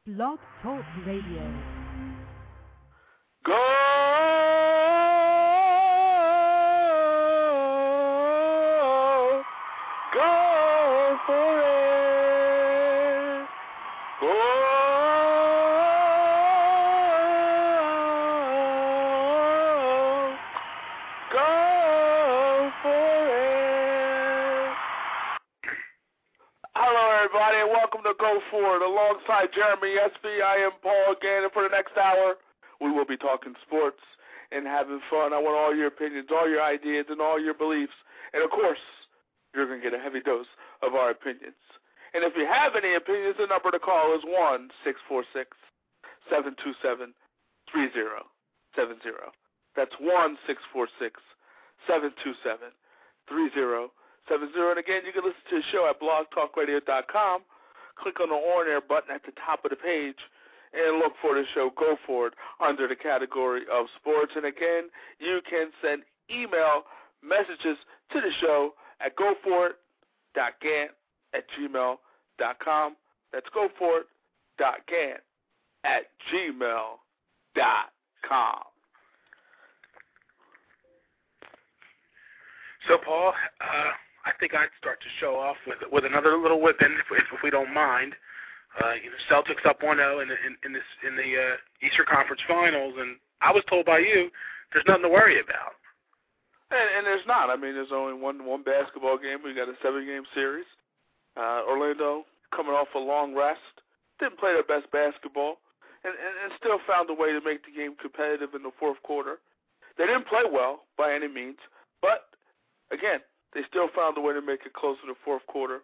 Blog Talk Radio. Go for it. Go for it. Hello, everybody, and welcome to Go For It. Alongside Jeremy SB, I am Paul again, and for the next hour, we will be talking sports and having fun. I want all your opinions, all your ideas, and all your beliefs. And, of course, you're going to get a heavy dose of our opinions. And if you have any opinions, the number to call is 1-646-727-3070. That's 1-646-727-3070. And, again, you can listen to the show at blogtalkradio.com. Click on the on air button at the top of the page and look for the show Go For It under the category of sports. And again, you can send email messages to the show at goforit.gant@gmail.com. That's goforit.gant@gmail.com. So, Paul, I think I'd start to show off with another little whipping, if we don't mind. Celtics up 1-0 in the Eastern Conference Finals, and I was told by you there's nothing to worry about. And there's not. I mean, there's only one basketball game. We got a 7-game series. Orlando coming off a long rest, didn't play their best basketball, and still found a way to make the game competitive in the fourth quarter. They didn't play well by any means, but again, they still found a way to make it close to the fourth quarter.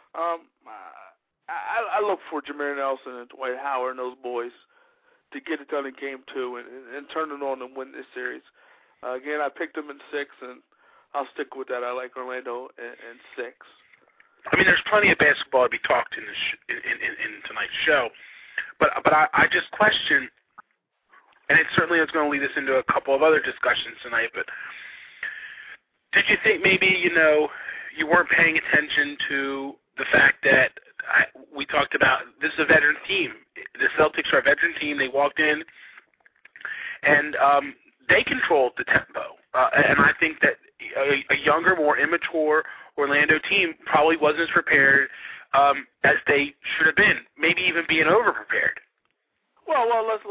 I look for Jameer Nelson and Dwight Howard and those boys to get it done in Game 2 and turn it on and win this series. Again, I picked them in 6, and I'll stick with that. I like Orlando in 6. I mean, there's plenty of basketball to be talked in tonight's show, but I just question, and it certainly is going to lead us into a couple of other discussions tonight, but did you think maybe, you weren't paying attention to the fact that we talked about this is a veteran team. The Celtics are a veteran team. They walked in, and they controlled the tempo. And I think that a younger, more immature Orlando team probably wasn't as prepared as they should have been, maybe even being over-prepared. Well,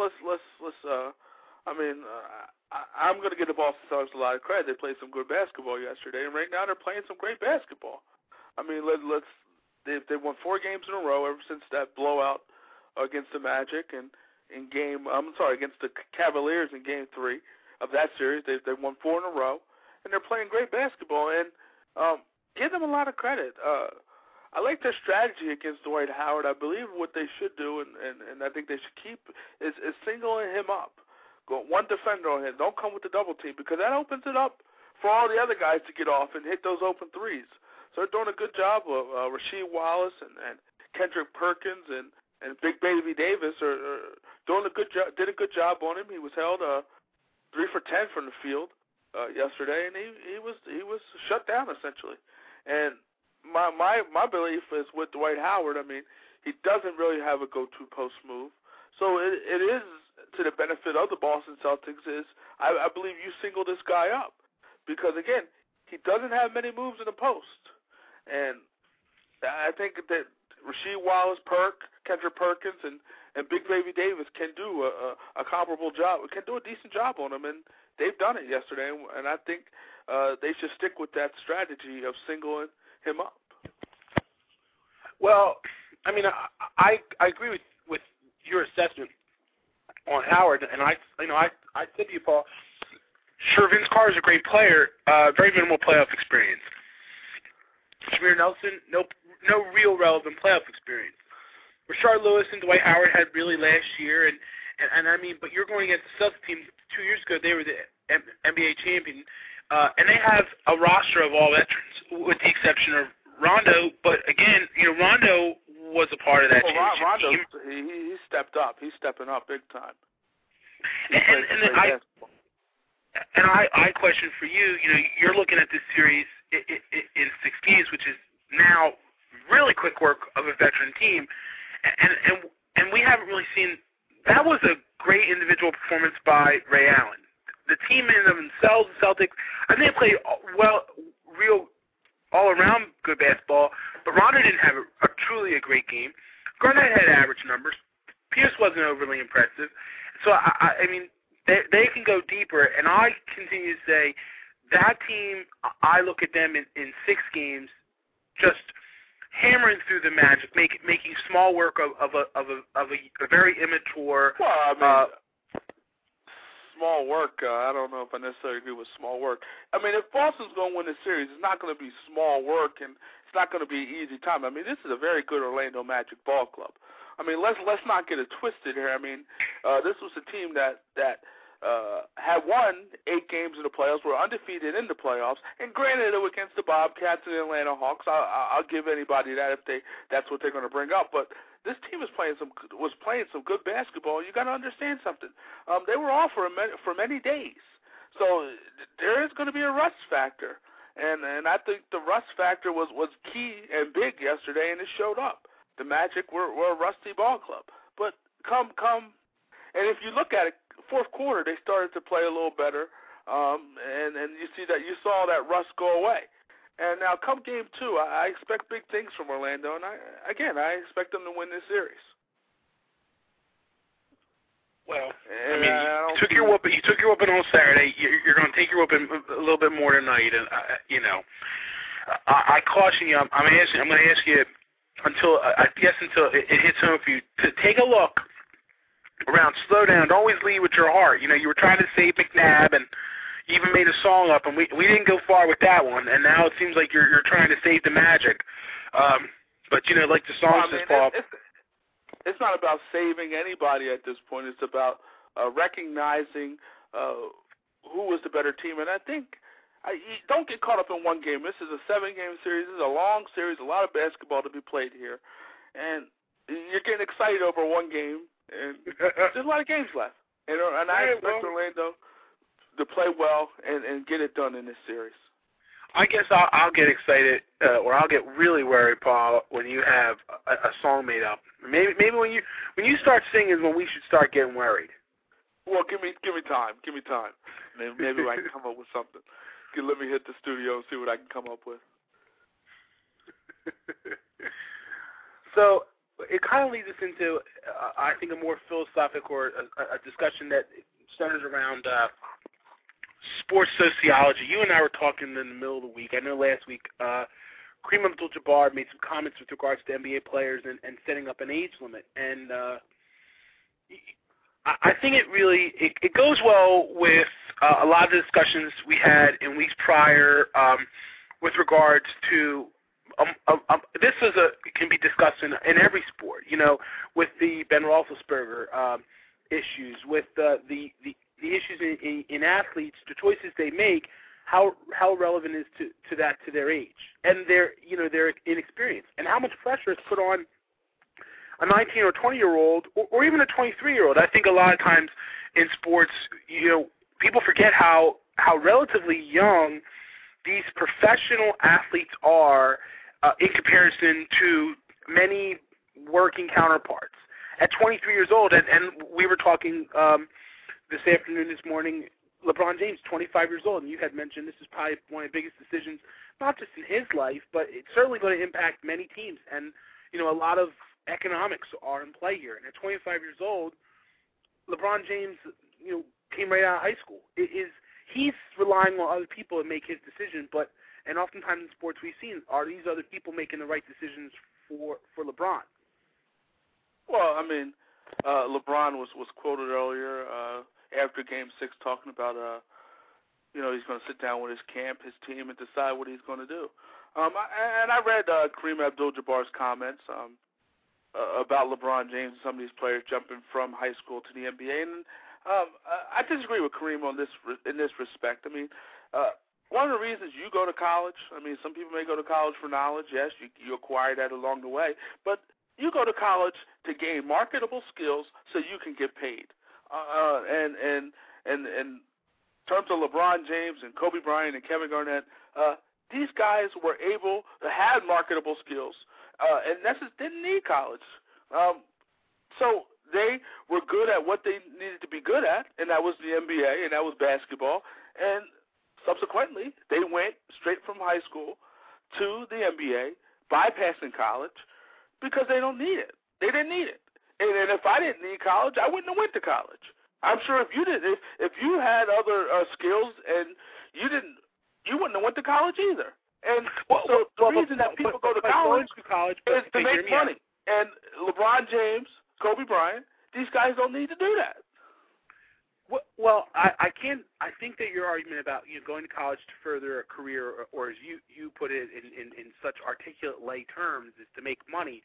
I'm going to give the Boston Celtics a lot of credit. They played some good basketball yesterday, and right now they're playing some great basketball. I mean, they won 4 games in a row ever since that blowout against the Magic and against the Cavaliers in Game 3 of that series. They won 4 in a row, and they're playing great basketball. And give them a lot of credit. I like their strategy against Dwight Howard. I believe what they should do, and I think they should keep, is singling him up. Go one defender on him. Don't come with the double team, because that opens it up for all the other guys to get off and hit those open threes. So they're doing a good job of Rasheed Wallace and Kendrick Perkins and Big Baby Davis are doing a good job. Did a good job on him. He was held 3 for 10 from the field yesterday, and he was shut down essentially. And my belief is with Dwight Howard. I mean, he doesn't really have a go-to post move, so it is to the benefit of the Boston Celtics. Is I believe you single this guy up, because again, he doesn't have many moves in the post. And I think that Rasheed Wallace, Kendrick Perkins, and Big Baby Davis can do a comparable job, can do a decent job on him, and they've done it yesterday. And I think they should stick with that strategy of singling him up. Well, I mean, I agree with your assessment on Howard, and I said to you, Paul, sure, Vince Carter is a great player, very minimal playoff experience. Jameer Nelson, no real relevant playoff experience. Rashard Lewis and Dwight Howard had really last year, and I mean, but you're going against the Celtics team 2 years ago. They were the NBA champion, and they have a roster of all veterans, with the exception of Rondo. But again, Rondo was a part of that championship Rondo, team. He stepped up. He's stepping up big time. And I question for you, you're looking at this series in 6 games, which is now really quick work of a veteran team, and we haven't really seen. That was a great individual performance by Ray Allen. The team in themselves, the Celtics, I think they played real all-around good basketball, but Rondo didn't have truly a great game. Garnett had average numbers. Pierce wasn't overly impressive. So, I mean, they can go deeper, and I continue to say that team, I look at them in 6 games just hammering through the Magic, making small work of a very immature. Well, I mean, small work. I don't know if I necessarily agree with small work. I mean, if Boston's going to win the series, it's not going to be small work, and it's not going to be easy time. I mean, this is a very good Orlando Magic ball club. I mean, let's not get it twisted here. I mean, this was a team that had won 8 games in the playoffs, were undefeated in the playoffs, and granted it was against the Bobcats and the Atlanta Hawks. I'll give anybody that if that's what they're going to bring up. But this team was playing some good basketball. You got to understand something. They were off for many days, so there is going to be a rust factor, and I think the rust factor was key and big yesterday, and it showed up. The Magic were a rusty ball club, but come, and if you look at it, fourth quarter they started to play a little better, and you saw that rust go away. And now come game 2, I expect big things from Orlando, and I expect them to win this series. Well, I mean, you took your whooping on Saturday. You're going to take your whooping a little bit more tonight, and I caution you. I'm going to ask you until it hits home for you to take a look around. Slow down. Don't always lead with your heart. You were trying to save McNabb, and you even made a song up, and we didn't go far with that one. And now it seems like you're trying to save the Magic. But like the song says, Paul. It's not about saving anybody at this point. It's about recognizing who was the better team. And I think don't get caught up in one game. This is a 7-game series. This is a long series, a lot of basketball to be played here. And you're getting excited over one game, and there's a lot of games left. And I expect Orlando to play well and get it done in this series. I guess I'll get excited, or I'll get really worried, Paul, when you have a song made up. Maybe when you start singing is when we should start getting worried. Well, give me time. Give me time. Maybe I can come up with something. Let me hit the studio and see what I can come up with. So it kind of leads us into, I think, a more philosophic or a discussion that centers around sports sociology. You and I were talking in the middle of the week. I know last week Kareem Abdul-Jabbar made some comments with regards to NBA players and setting up an age limit. And I think it goes well with a lot of the discussions we had in weeks prior with regards to this can be discussed in every sport, with the Ben Roethlisberger issues, with the issues in athletes, the choices they make, how relevant is to their age and their inexperience, and how much pressure is put on a 19 or 20-year-old or even a 23-year-old. I think a lot of times in sports, people forget how relatively young these professional athletes are in comparison to many working counterparts. At 23 years old, and we were talking this afternoon, this morning, LeBron James, 25 years old, and you had mentioned this is probably one of the biggest decisions, not just in his life, but it's certainly going to impact many teams. And, a lot of economics are in play here. And at 25 years old, LeBron James, came right out of high school. He's relying on other people to make his decision, and oftentimes in sports we've seen, are these other people making the right decisions for LeBron? Well, I mean, LeBron was quoted earlier after Game 6 talking about, he's going to sit down with his camp, his team, and decide what he's going to do. And I read Kareem Abdul-Jabbar's comments about LeBron James and some of these players jumping from high school to the NBA. And I disagree with Kareem in this respect. I mean, one of the reasons you go to college, some people may go to college for knowledge. Yes, you acquire that along the way. But you go to college to gain marketable skills so you can get paid. And in terms of LeBron James and Kobe Bryant and Kevin Garnett, these guys were able to have marketable skills and didn't need college. So they were good at what they needed to be good at, and that was the NBA, and that was basketball. And subsequently, they went straight from high school to the NBA, bypassing college, because they don't need it. They didn't need it. And if I didn't need college, I wouldn't have went to college. I'm sure if you did, if you had other skills and you didn't, you wouldn't have went to college either. And so the reason that people go to college is to make money. And LeBron James, Kobe Bryant, these guys don't need to do that. Well, I think that your argument about going to college to further a career, or as you put it in such articulate lay terms, is to make money.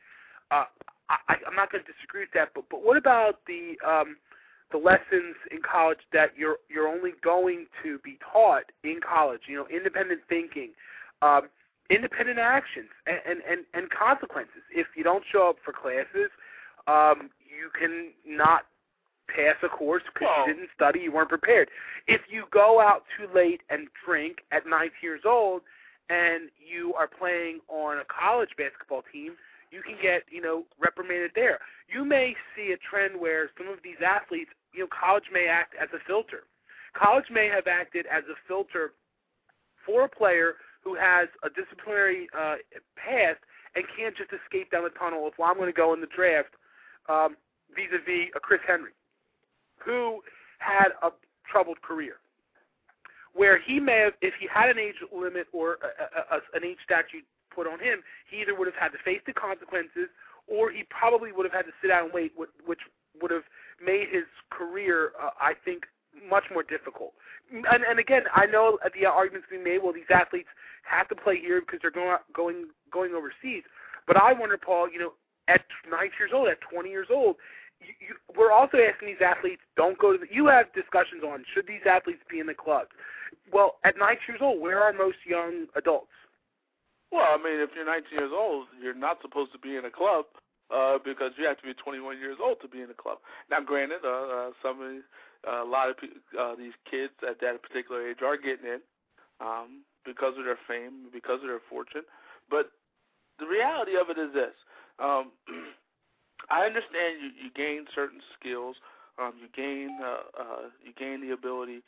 I'm not going to disagree with that. But what about the lessons in college that you're only going to be taught in college? Independent thinking, independent actions, and consequences. If you don't show up for classes, you can not pass a course because you didn't study, you weren't prepared. If you go out too late and drink at 19 years old and you are playing on a college basketball team, you can get, reprimanded there. You may see a trend where some of these athletes, college may act as a filter. College may have acted as a filter for a player who has a disciplinary past and can't just escape down the tunnel. Well, I'm going to go in the draft vis-a-vis a Chris Henry, who had a troubled career, where he may have, if he had an age limit or an age statute put on him, he either would have had to face the consequences or he probably would have had to sit down and wait, which would have made his career, I think, much more difficult. And again, I know the argument's being made, well, these athletes have to play here because they're going overseas. But I wonder, Paul, at 19 years old, at 20 years old, we're also asking these athletes, don't go to you have discussions on, should these athletes be in the clubs? Well, at 19 years old, where are most young adults? Well, I mean, if you're 19 years old, you're not supposed to be in a club because you have to be 21 years old to be in a club. Now, granted, a lot of these kids at that particular age are getting in because of their fame, because of their fortune. But the reality of it is this. I understand you gain certain skills. You gain the ability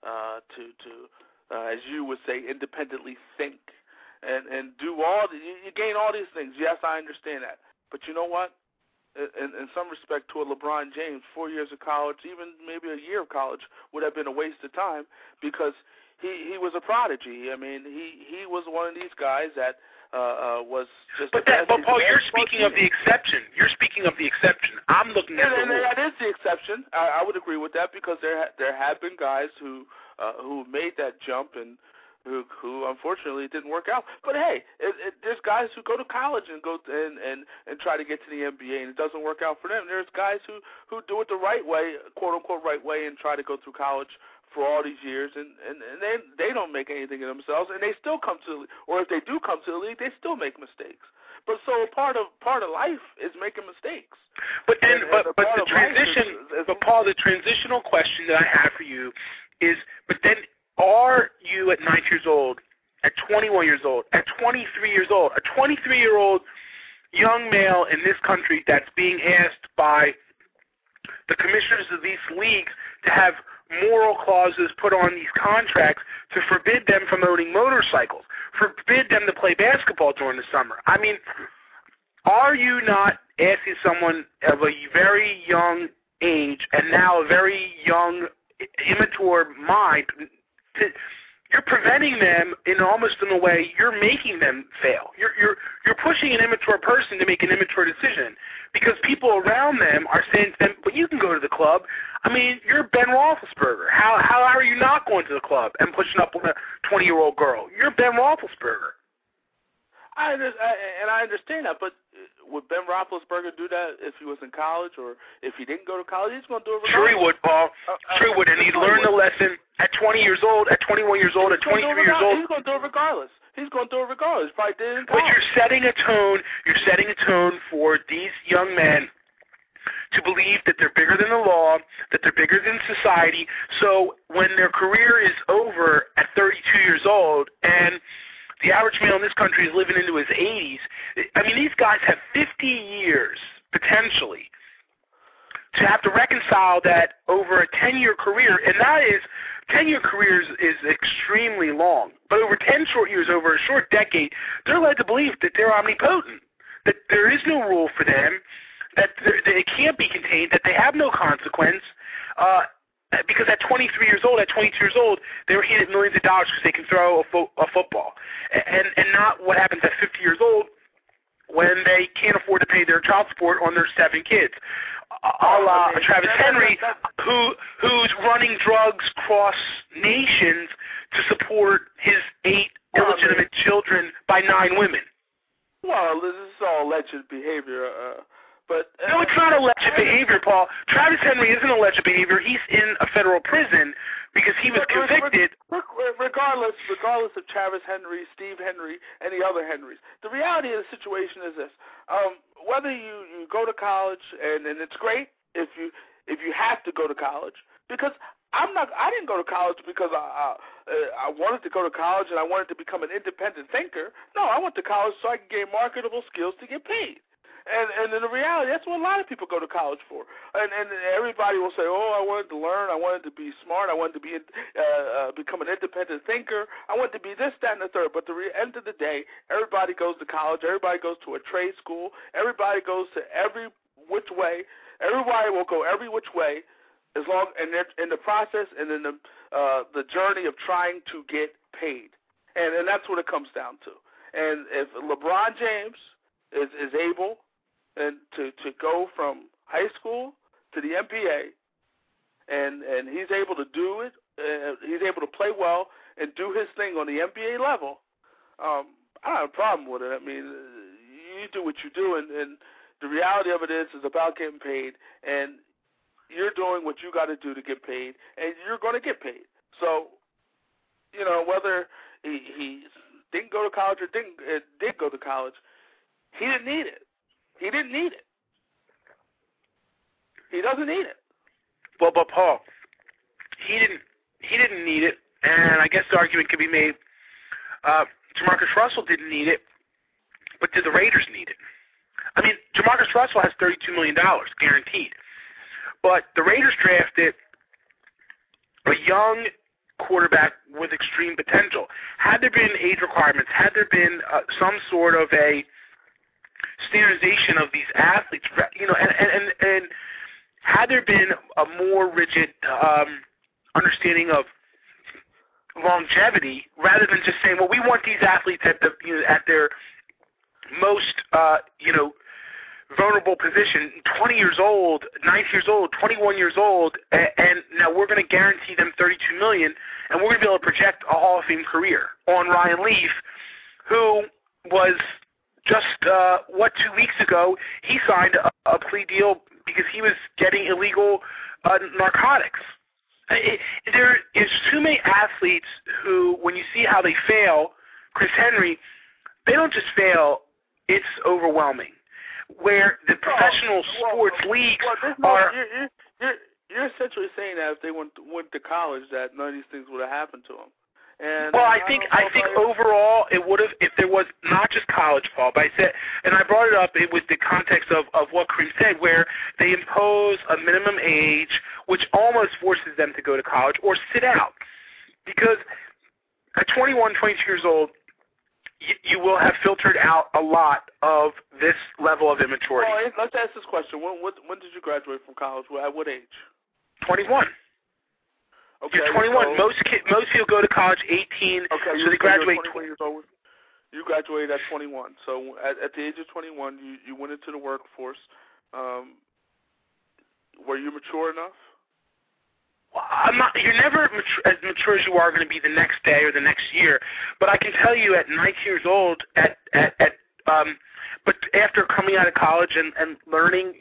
to as you would say, independently think and do you gain all these things. Yes, I understand that. But you know what? In some respect, to a LeBron James, 4 years of college, even maybe a year of college, would have been a waste of time because he was a prodigy. I mean, he was one of these guys that was just. But Paul, you're speaking of the exception. You're speaking of the exception. I'm looking at the rule. That is the exception. I would agree with that because there have been guys who made that jump and who unfortunately didn't work out. But hey, there's guys who go to college and go and try to get to the NBA and it doesn't work out for them. There's guys who do it the right way, quote unquote right way, and try to go through college for all these years and they don't make anything of themselves and they still come to the league. Or if they do come to the league, they still make mistakes. But so part of life is making mistakes. But the transition, but Paul, the transitional question that I have for you is, but then are you at 19 years old, at 21 years old, at 23 years old, a 23-year-old young male in this country that's being asked by the commissioners of these leagues to have moral clauses put on these contracts to forbid them from owning motorcycles, forbid them to play basketball during the summer? I mean, are you not asking someone of a very young age and now a very young, immature mind you're preventing them in a way you're making them fail. You're pushing an immature person to make an immature decision because people around them are saying to them, "But you can go to the club." I mean, you're Ben Roethlisberger. How are you not going to the club and pushing up on a 20-year-old girl? You're Ben Roethlisberger. I understand that, but would Ben Roethlisberger do that if he was in college or if he didn't go to college? He's going to do it regardless. Sure he would, Paul. Sure he would, and he'd learn the lesson at 20 years old, at 21 years old, at 23 years old. He's going to do it regardless. He's going to do it regardless. He probably did it in college. But you're setting a tone. You're setting a tone for these young men to believe that they're bigger than the law, that they're bigger than society. So when their career is over at 32 years old and the average male in this country is living into his 80s. I mean, these guys have 50 years, potentially, to have to reconcile that over a 10-year career, and that is 10-year careers is extremely long, but over 10 short years, over a short decade, they're led to believe that they're omnipotent, that there is no rule for them, that it can't be contained, that they have no consequence, because at 23 years old, at 22 years old, they were handed millions of dollars because they can throw a football, and not what happens at 50 years old when they can't afford to pay their child support on their 7 kids. Travis Henry, who's running drugs cross nations to support his 8 illegitimate children by 9 women. Well, this is all alleged behavior, but no, it's not alleged behavior, Paul. Travis Henry isn't alleged behavior. He's in a federal prison because he was convicted. Regardless of Travis Henry, Steve Henry, any other Henrys, the reality of the situation is this: whether you go to college, and it's great if you have to go to college, because I didn't go to college because I wanted to go to college and I wanted to become an independent thinker. No, I went to college so I could gain marketable skills to get paid. And in the reality, that's what a lot of people go to college for. And everybody will say, oh, I wanted to learn, I wanted to be smart, I wanted to be become an independent thinker, I wanted to be this, that, and the third. But at the end of the day, everybody goes to college, everybody goes to a trade school, everybody goes to every which way. Everybody will go every which way, as long and in the process and in the journey of trying to get paid, and that's what it comes down to. And if LeBron James is able and to go from high school to the NBA, and he's able to do it, he's able to play well and do his thing on the NBA level, I don't have a problem with it. I mean, you do what you do, and the reality of it is about getting paid, and you're doing what you got to do to get paid, and you're going to get paid. So, whether he didn't go to college or did go to college, he didn't need it. He didn't need it. He doesn't need it. Well, but Paul, he didn't need it, and I guess the argument could be made. Jamarcus Russell didn't need it, but did the Raiders need it? I mean, Jamarcus Russell has $32 million guaranteed, but the Raiders drafted a young quarterback with extreme potential. Had there been age requirements, had there been some sort of a standardization of these athletes, and had there been a more rigid understanding of longevity, rather than just saying, well, we want these athletes at their most vulnerable position, 20 years old, 19 years old, 21 years old, and now we're going to guarantee them $32 million, and we're going to be able to project a Hall of Fame career on Ryan Leaf, who was just, 2 weeks ago, he signed a plea deal because he was getting illegal narcotics. There is too many athletes who, when you see how they fail, Chris Henry, they don't just fail, it's overwhelming. Where the professional sports leagues are... You're essentially saying that if they went to college, that none of these things would have happened to them. And well, I think overall it would have, if there was not just college, Paul, but I said, and I brought it up, it was the context of what Kareem said, where they impose a minimum age, which almost forces them to go to college or sit out. Because at 21, 22 years old, you will have filtered out a lot of this level of immaturity. Well, let's ask this question. When did you graduate from college? At what age? 21. Okay, you're 21. So most people go to college 18, okay, so they graduate 21 years old. You graduated at 21. So at the age of 21, you went into the workforce. Were you mature enough? Well, I'm not. You're never as mature as you are going to be the next day or the next year. But I can tell you, at 19 years old, but after coming out of college and learning,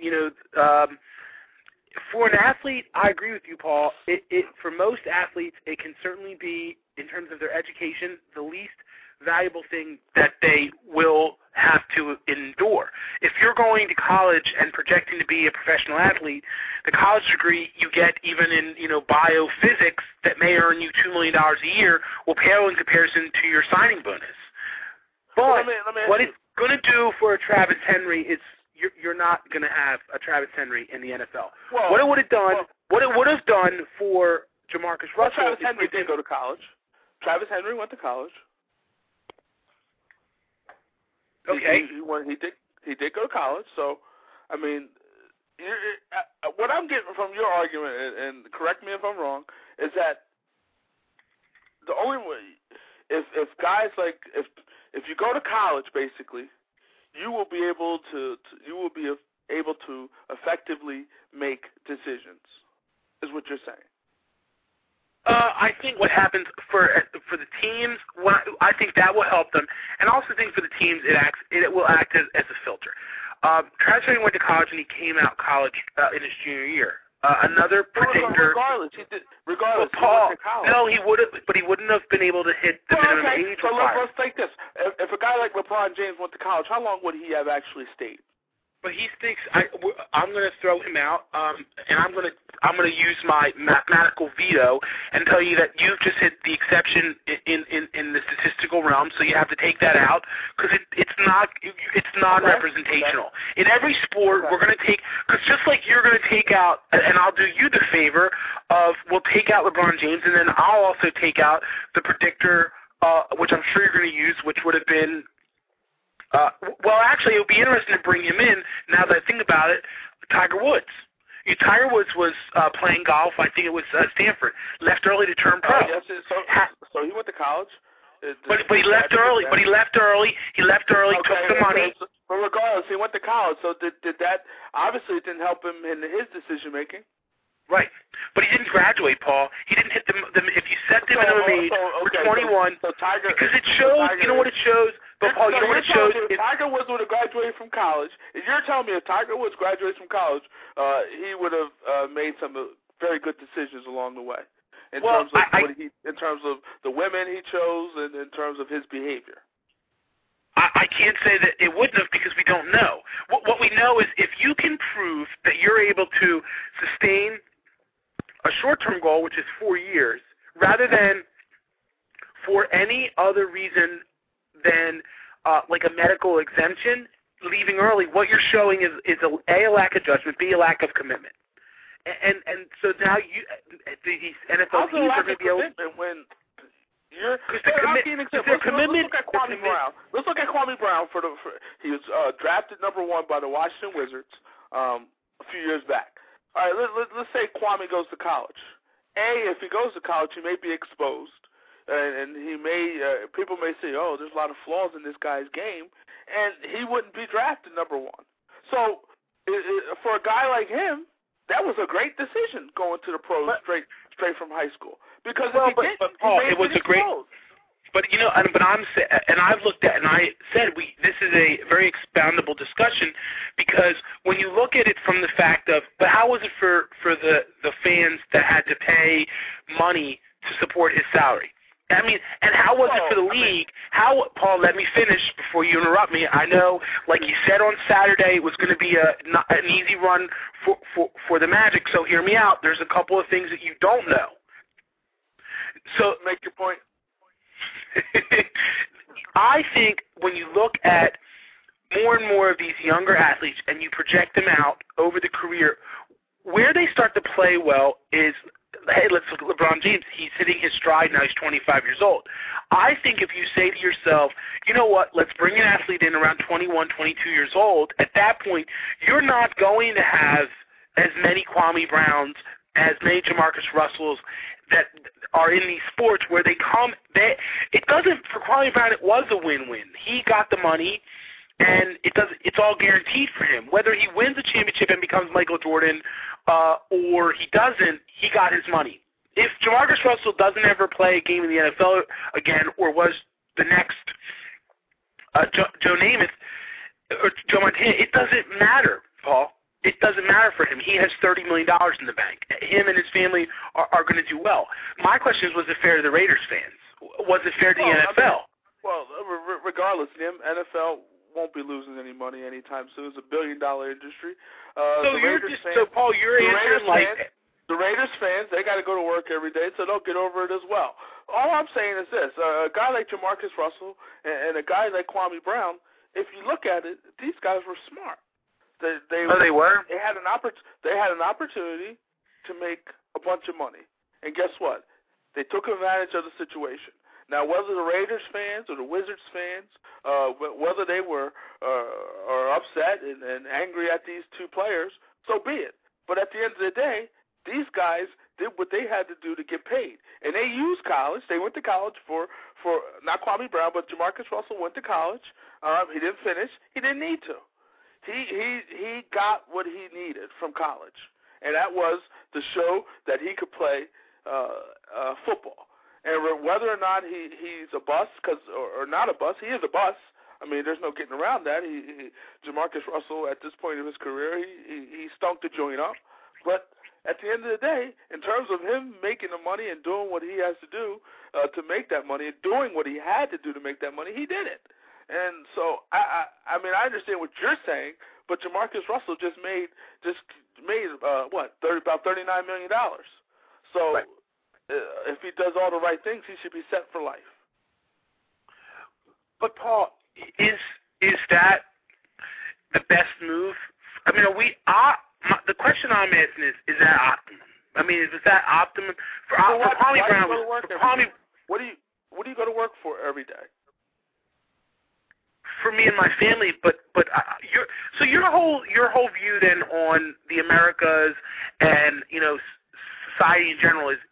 for an athlete, I agree with you, Paul. For most athletes, it can certainly be, in terms of their education, the least valuable thing that they will have to endure. If you're going to college and projecting to be a professional athlete, the college degree you get even in biophysics that may earn you $2 million a year will pale in comparison to your signing bonus. But what it's going to do for Travis Henry is you're not going to have a Travis Henry in the NFL. Well, what it would have done for Jamarcus Russell. Travis Henry did go to college. Travis Henry went to college. Okay. He did go to college. So, I mean, what I'm getting from your argument, and correct me if I'm wrong, is that the only way, if guys like if you go to college, basically, you will be able to effectively make decisions. Is what you're saying? I think what happens for the teams, I think that will help them, and I also think for the teams it will act as a filter. Travis Henry went to college and he came out college in his junior year. Another predictor. Regardless, he went to college. No, he would have, but he wouldn't have been able to hit the minimum age requirement. So let's take this: if a guy like LeBron James went to college, how long would he have actually stayed? But he thinks I'm going to throw him out, and I'm going to use my mathematical veto and tell you that you've just hit the exception in the statistical realm. So you have to take that out because it's non-representational. In every sport, we're going to take because just like you're going to take out, and I'll do you the favor of we'll take out LeBron James, and then I'll also take out the predictor, which I'm sure you're going to use, which would have been. Well, actually, it would be interesting to bring him in, now that I think about it, Tiger Woods. Tiger Woods was playing golf, I think it was Stanford, left early to turn pro. Yes, so he went to college. But he left early. Okay, took the money. But regardless, he went to college, so did that, obviously it didn't help him in his decision-making. Right. But he didn't graduate, Paul. He didn't hit the if you set the minimum age for 21, so Tiger, because it shows, you know what it shows? But Paul, you know what it shows? If Tiger Woods would have graduated from college, if you're telling me if Tiger Woods graduates from college, he would have made some very good decisions along the way in terms of the women he chose and in terms of his behavior. I can't say that it wouldn't have because we don't know. What we know is if you can prove that you're able to sustain a short-term goal, which is 4 years, rather than for any other reason than like a medical exemption, leaving early, what you're showing is a lack of judgment, B, a lack of commitment. And so now these NFL teams are going to be able to when commitment. Let's look at Kwame Brown. Let's look at Kwame Brown he was drafted number 1 by the Washington Wizards a few years back. All right, let's say Kwame goes to college. If he goes to college, he may be exposed, and he may people may say, "Oh, there's a lot of flaws in this guy's game," and he wouldn't be drafted number 1. So, for a guy like him, that was a great decision going to the pros straight from high school because Paul, it was a great. But you know, I've looked at and I said this is a very expoundable discussion because when you look at it from the fact of, but how was it for the fans that had to pay money to support his salary? I mean, and how was it for the league? Paul, let me finish before you interrupt me. I know, like you said on Saturday, it was going to be an easy run for the Magic. So hear me out. There's a couple of things that you don't know. So make your point. I think when you look at more and more of these younger athletes and you project them out over the career, where they start to play well is, hey, let's look at LeBron James. He's hitting his stride now. He's 25 years old. I think if you say to yourself, you know what, let's bring an athlete in around 21, 22 years old, at that point, you're not going to have as many Kwame Browns, as many Jamarcus Russells that are in these sports where it doesn't, for Kwame Brown, it was a win-win. He got the money, and it's all guaranteed for him. Whether he wins a championship and becomes Michael Jordan or he doesn't, he got his money. If Jamarcus Russell doesn't ever play a game in the NFL again or was the next Joe Namath or Joe Montana, it doesn't matter, Paul. It doesn't matter for him. He has $30 million in the bank. Him and his family are going to do well. My question is, was it fair to the Raiders fans? Was it fair to the NFL? Regardless, the NFL won't be losing any money anytime soon. It's $1 billion industry. Paul, you're answering like the Raiders fans. They got to go to work every day, so they'll get over it as well. All I'm saying is this: a guy like Jamarcus Russell and a guy like Kwame Brown. If you look at it, these guys were smart. They were. They had an opportunity to make a bunch of money, and guess what? They took advantage of the situation. Now, whether the Raiders fans or the Wizards fans, whether they were are upset and angry at these two players, so be it. But at the end of the day, these guys did what they had to do to get paid, and they used college. They went to college for not Kwame Brown, but Jamarcus Russell went to college. He didn't finish. He didn't need to. He got what he needed from college, and that was to show that he could play football. And whether or not he's a bust, or not a bust, he is a bust. I mean, there's no getting around that. Jamarcus Russell, at this point of his career, he stunk the joint up. But at the end of the day, in terms of him making the money and doing what he has to do to make that money, and doing what he had to do to make that money, he did it. And so, I mean, I understand what you're saying, but Jamarcus Russell just made about $39 million. So. Right. If he does all the right things, he should be set for life. But Paul, is that the best move? I mean, the question I'm asking is that optimum? I mean, is that optimum for Kwame Brown? What do you go to work for every day? For me and my family, but your whole view then on the Americas and society in general is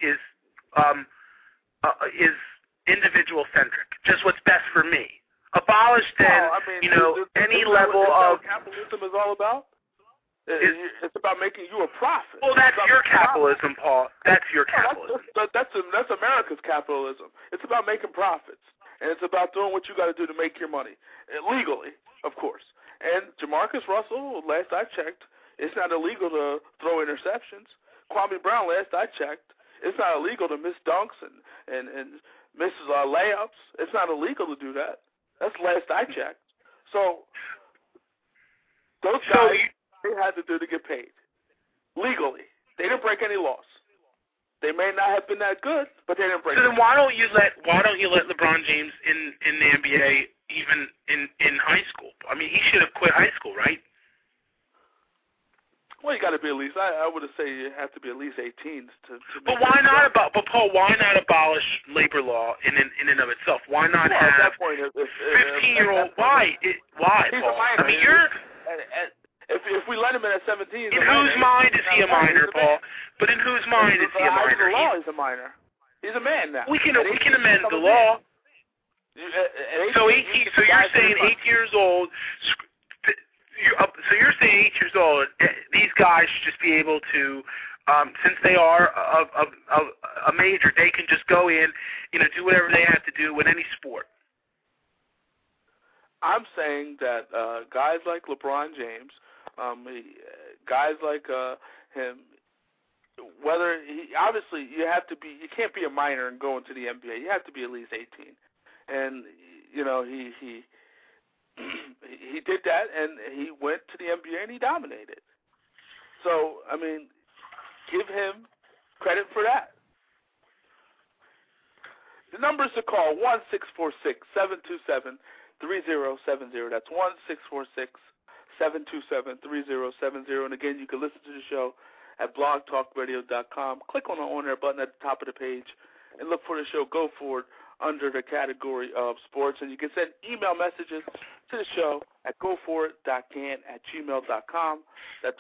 individual centric, just what's best for me. Abolish then, any level of capitalism is all about. It's about making you a profit. Well, that's your capitalism, Paul. That's your capitalism. That's America's capitalism. It's about making profits, and it's about doing what you got to do to make your money legally, of course. And Jamarcus Russell, last I checked, it's not illegal to throw interceptions. Kwame Brown, last I checked, it's not illegal to miss dunks and miss layups. It's not illegal to do that. That's last I checked. So those guys, they had to do to get paid legally. They didn't break any laws. They may not have been that good, but they didn't break. So then why don't you let LeBron James in the NBA even in high school? I mean, he should have quit high school, right? Well, you got to be at least. I would say you have to be at least 18 to But why not But Paul, why not abolish labor law in and of itself? Why not have at that point, 15-year-old? Why? Why, Paul? I mean, if we let him in at 17, in whose mind is he a minor, Paul? But in whose mind is he a minor? The law, he's a minor. He's a man now. We can amend the law. So you're saying 8 years old. So you're saying 8 years old, these guys should just be able to, since they are of a major, they can just go in, do whatever they have to do with any sport. I'm saying that guys like LeBron James, guys like him, whether obviously you can't be a minor and go into the NBA. You have to be at least 18, and he did that, and he went to the NBA and he dominated. So, I mean, give him credit for that. The numbers to call, 1-646-727-3070. That's 1-646-727-3070. And again, you can listen to the show at blogtalkradio.com. Click on the on-air button at the top of the page and look for the show Go Forward under the category of sports. And you can send email messages to the show at goforward.gan@gmail.com. That's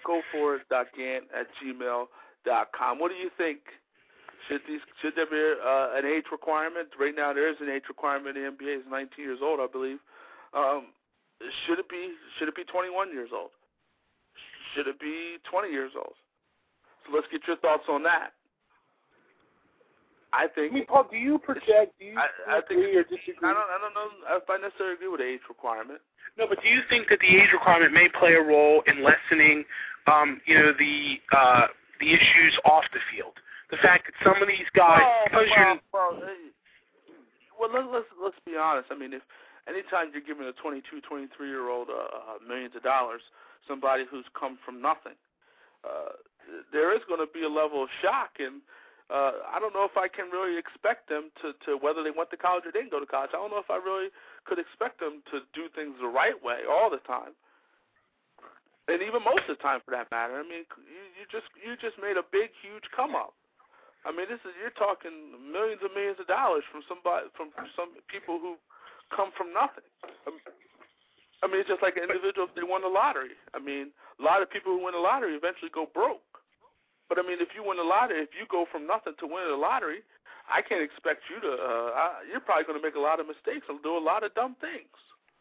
goforward.gan@gmail.com. What do you think? Should there be an age requirement? Right now there is an age requirement in the NBA. It's 19 years old, I believe. Should it be 21 years old? Should it be 20 years old? So let's get your thoughts on that. I mean, Paul, do you project? Do you agree or disagree? I don't know if I necessarily agree with the age requirement. No, but do you think that the age requirement may play a role in lessening, the issues off the field? The fact that some of these guys, let's be honest. I mean, if anytime you're giving a 22, 23-year-old millions of dollars, somebody who's come from nothing, there is going to be a level of shock, and I don't know if I can really expect them to whether they went to college or didn't go to college. I don't know if I really could expect them to do things the right way all the time. And even most of the time, for that matter. I mean, you just made a big, huge come up. I mean, you're talking millions and millions of dollars from some people who come from nothing. I mean, it's just like an individual if they won the lottery. I mean, a lot of people who win the lottery eventually go broke. But I mean, if you win the lottery, if you go from nothing to winning the lottery, I can't expect you to. You're probably going to make a lot of mistakes and do a lot of dumb things.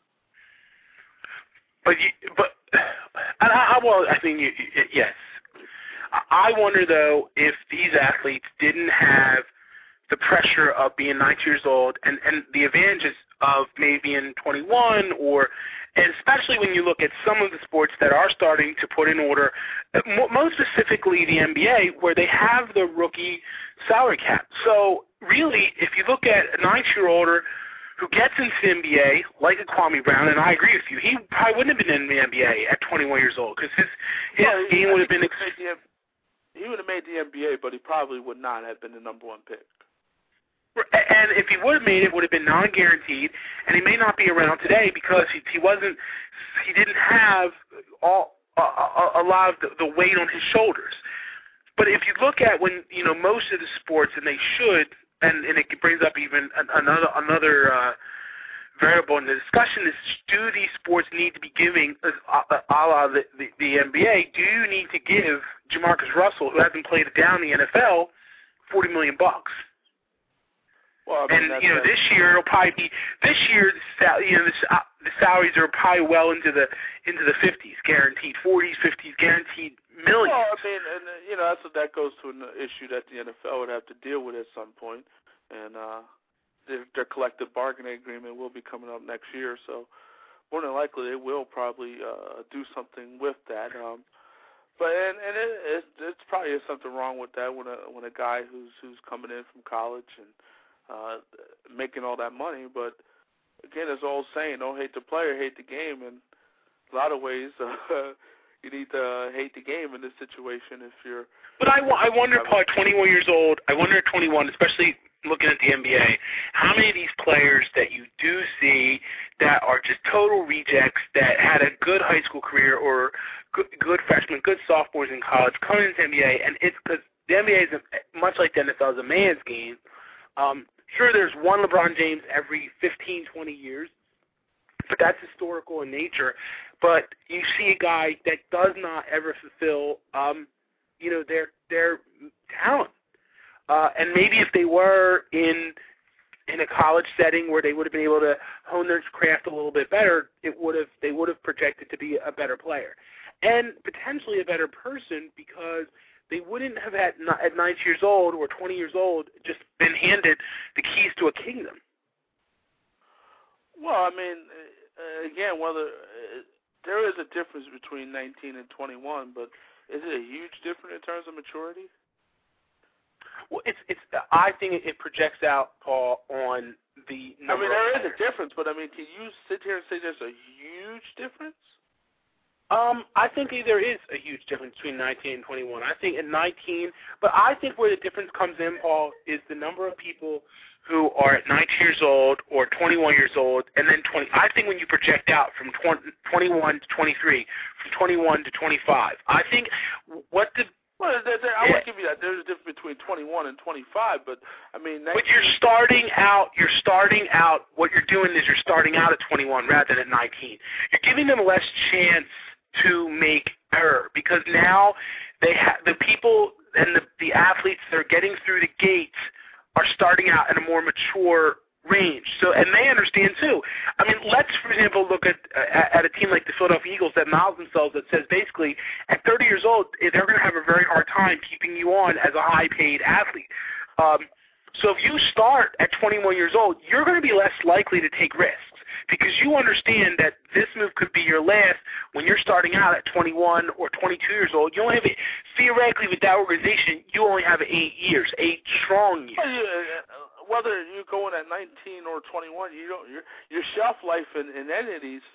Yes. I wonder, though, if these athletes didn't have the pressure of being 19 years old and the advantages of maybe being 21 and especially when you look at some of the sports that are starting to put in order, most specifically the NBA, where they have the rookie salary cap. So really, if you look at a 19-year-older who gets into the NBA, like a Kwame Brown, and I agree with you, he probably wouldn't have been in the NBA at 21 years old because his game would have been... He would have made the NBA, but he probably would not have been the number one pick. And if he would have made it, would have been non-guaranteed, and he may not be around today because he didn't have a lot of the weight on his shoulders. But if you look at when most of the sports, and they should, and it brings up even another variable in the discussion is: do these sports need to be giving, a la the NBA? Do you need to give Jamarcus Russell, who hasn't played it down in the NFL, $40 million? Well, I mean, and this year it'll probably be the salaries are probably well into the 50s, guaranteed 40s, 50s, guaranteed millions. Well, I mean, and that goes to an issue that the NFL would have to deal with at some point, and their collective bargaining agreement will be coming up next year. So more than likely they will probably do something with that. But it's probably something wrong with that when a guy who's coming in from college and making all that money. But again, as old saying, don't hate the player, hate the game. And a lot of ways, you need to hate the game in this situation if you're. But I wonder, Paul, 21 years old. I wonder at 21, especially looking at the NBA, how many of these players that you do see that are just total rejects that had a good high school career or good freshmen, good sophomores in college come into the NBA, and it's because the NBA is much like the NFL is a man's game. Sure, there's one LeBron James every 15, 20 years, but that's historical in nature. But you see a guy that does not ever fulfill, their talent. And maybe if they were in a college setting where they would have been able to hone their craft a little bit better, they would have projected to be a better player and potentially a better person because they wouldn't have had at 19 years old or 20 years old just been handed the keys to a kingdom. Well, I mean, again, there is a difference between 19 and 21, but is it a huge difference in terms of maturity? Well, I think it projects out, Paul, on the number. I mean, there is a difference, but I mean, can you sit here and say there's a huge difference? I think there is a huge difference between 19 and 21. I think at 19, but I think where the difference comes in, Paul, is the number of people who are at 19 years old or 21 years old, and then 20. I think when you project out from 21 to 23, from 21 to 25, I think what the Well, I would give you that. There's a difference between 21 and 25, but I mean. But you're starting out. What you're doing is you're starting out at 21 rather than at 19. You're giving them less chance to make error because now they have the people and the athletes that are getting through the gates are starting out in a more mature range. So, and they understand too. I mean, let's, for example, look at a team like the Philadelphia Eagles that models themselves that says basically at 30 years old they're going to have a very hard time keeping you on as a high-paid athlete. So if you start at 21 years old, you're going to be less likely to take risks because you understand that this move could be your last when you're starting out at 21 or 22 years old. You only have theoretically with that organization, you only have 8 years, 8 strong years. Whether you're going at 19 or 21, your shelf life in any of these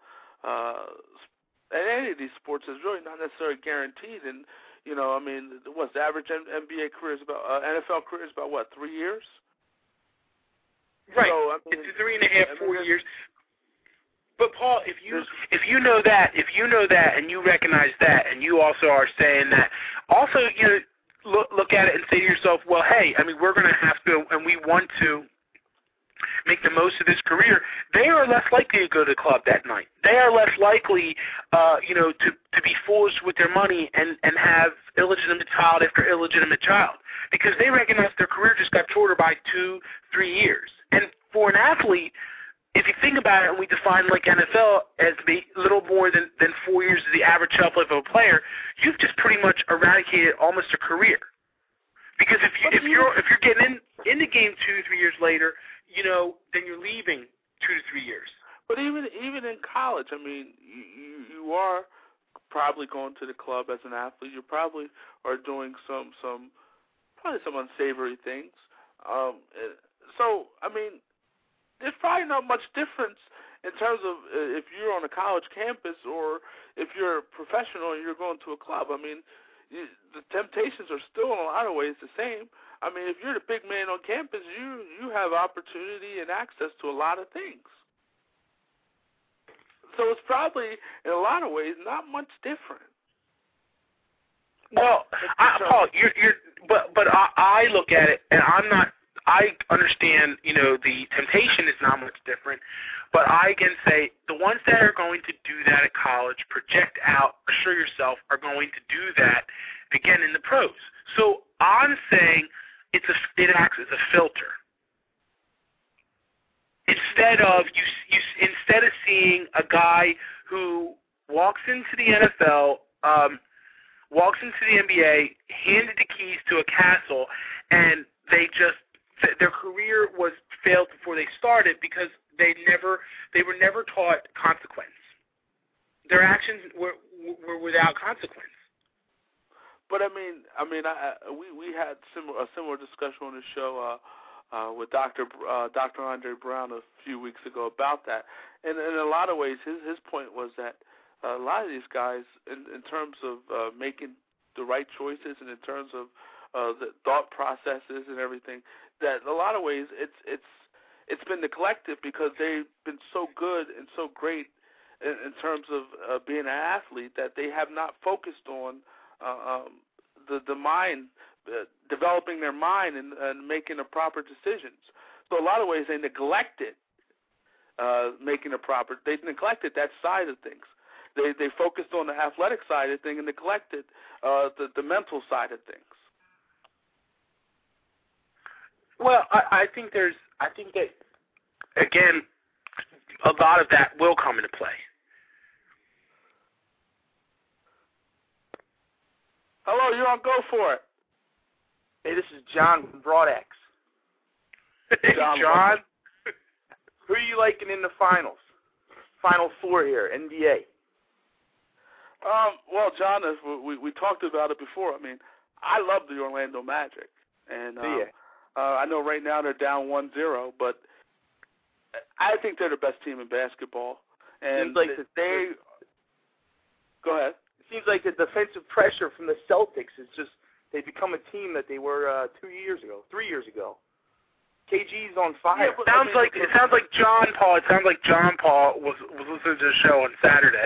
sports is really not necessarily guaranteed. And I mean, what's the average NBA career is about? NFL career is about what, 3 years? Right. So, I mean, it's 3.5, 4 years. But Paul, if you know that, and you recognize that, and you also are saying that, also look at it and say to yourself, well, hey, I mean, we're going to have to, and we want to make the most of this career. They are less likely to go to the club that night. They are less likely, to be foolish with their money and have illegitimate child after illegitimate child, because they recognize their career just got shorter by 2-3 years. And for an athlete, if you think about it, and we define like NFL as to be little more than 4 years is the average shelf life of a player, you've just pretty much eradicated almost a career. Because if you're getting in the game 2-3 years later, then you're leaving 2 to 3 years. But even in college, I mean, you are probably going to the club as an athlete. You probably are doing some unsavory things. So I mean, there's probably not much difference in terms of if you're on a college campus or if you're a professional and you're going to a club. I mean, the temptations are still in a lot of ways the same. I mean, if you're the big man on campus, you have opportunity and access to a lot of things. So it's probably, in a lot of ways, not much different. Well, Paul, but I look at it, and I understand, the temptation is not much different, but I again say the ones that are going to do that at college, project out, assure yourself, are going to do that again in the pros. So I'm saying it acts as a filter. Instead of seeing a guy who walks into the NFL, walks into the NBA, handed the keys to a castle, and their career was failed before they started because they were never taught consequence. Their actions were without consequence. But I mean, we had a similar discussion on the show with Dr. Andre Brown a few weeks ago about that, and in a lot of ways, his point was that a lot of these guys, in terms of making the right choices and in terms of the thought processes and everything, that in a lot of ways it's been neglected because they've been so good and so great in terms of being an athlete that they have not focused on the mind, developing their mind and making the proper decisions. So a lot of ways they neglected they neglected that side of things. They focused on the athletic side of things and neglected the mental side of things. Well, I think that again, a lot of that will come into play. Hello, you're on Go For It. Hey, this is John from Broadex. Hey, John. Who are you liking in the finals? Final four here, NBA. Well, John, as we talked about it before, I mean, I love the Orlando Magic. And I know right now they're down 1-0, but I think they're the best team in basketball. And like go ahead. It seems like the defensive pressure from the Celtics is just, they've become a team that they were 3 years ago. KG's on fire. Yeah, it sounds like John Paul. It sounds like John Paul was listening to the show on Saturday.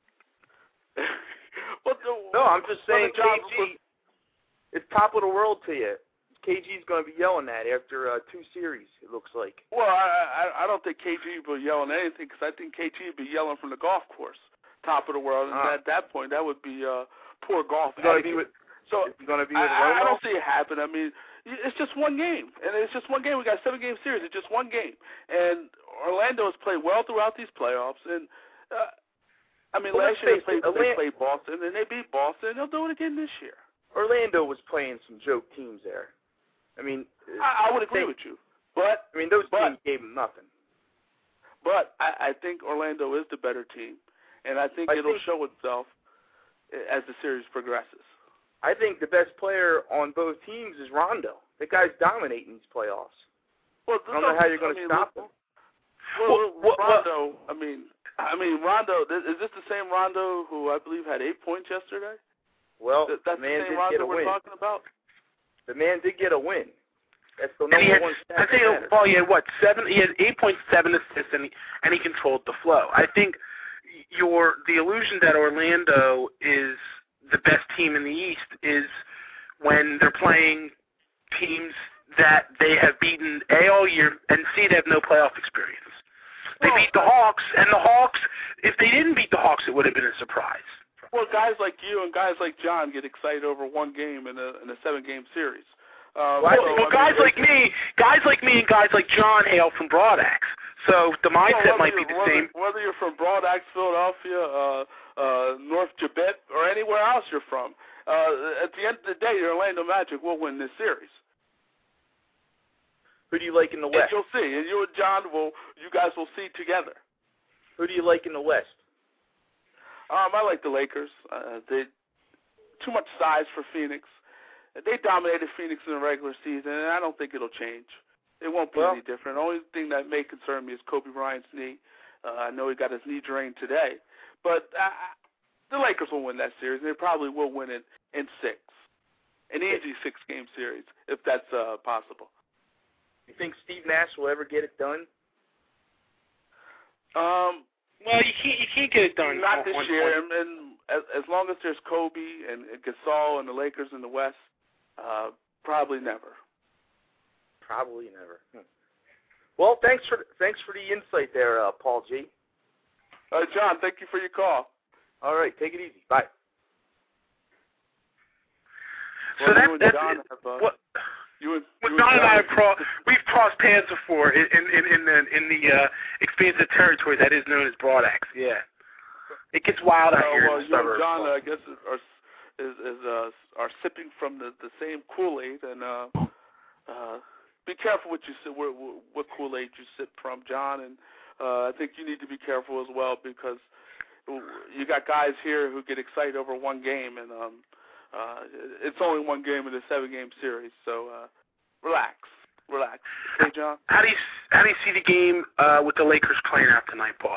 No, I'm just saying KG is top of the world to you. KG's going to be yelling that after 2 series, it looks like. Well, I don't think KG will be yelling anything because I think KG would be yelling from the golf course, top of the world. And at that point, that would be poor golf. You're going to be with I don't see it happen. I mean, it's just one game. And it's just one game. We got a 7-game series. It's just one game. And Orlando has played well throughout these playoffs. And, last year they played Boston, and they beat Boston, and they'll do it again this year. Orlando was playing some joke teams there. I mean, I would agree with you. But those teams gave them nothing. But I think Orlando is the better team, and I think it'll show itself as the series progresses. I think the best player on both teams is Rondo. That guy's dominating these playoffs. Well, I don't know how you're going to stop him. Rondo, Rondo, is this the same Rondo who I believe had 8 points yesterday? Well, that's the man the same did Rondo get a we're win. talking about? The man did get a win. That's the number one stat. I think he had what 7? He had 8.7 assists, and he controlled the flow. I think the illusion that Orlando is the best team in the East is when they're playing teams that they have beaten all year, and C, they have no playoff experience. They beat the Hawks, and the Hawks, if they didn't beat the Hawks, it would have been a surprise. Well, guys like you and guys like John get excited over one game in a 7-game series. Guys like me and guys like John hail from Broad Axe, so the mindset might be the same. Whether you're from Broad Axe, Philadelphia, North Jabet, or anywhere else you're from, at the end of the day, your Orlando Magic will win this series. Who do you like in the West? And you'll see, and you and John you guys will see together. Who do you like in the West? I like the Lakers. They too much size for Phoenix. They dominated Phoenix in the regular season, and I don't think it'll change. It won't be any different. The only thing that may concern me is Kobe Bryant's knee. I know he got his knee drained today, but the Lakers will win that series. They probably will win it in 6, an easy 6-game series if that's possible. You think Steve Nash will ever get it done? Well, you can't get it done. Not this year, and as long as there's Kobe and Gasol and the Lakers in the West, probably never. Probably never. Well, thanks for the insight there, Paul G. John, thank you for your call. All right, take it easy. Bye. So that's what. John and I we've crossed paths before in the expansive territory that is known as Broad Axe. Yeah, it gets wild out here. Well, in the suburbs. John, I guess, are sipping from the same Kool-Aid, and be careful what Kool-Aid you sip from, John. And I think you need to be careful as well because you got guys here who get excited over one game, and it's only one game in a 7-game series. So relax. Hey, John. How do you see the game with the Lakers playing out tonight, Paul?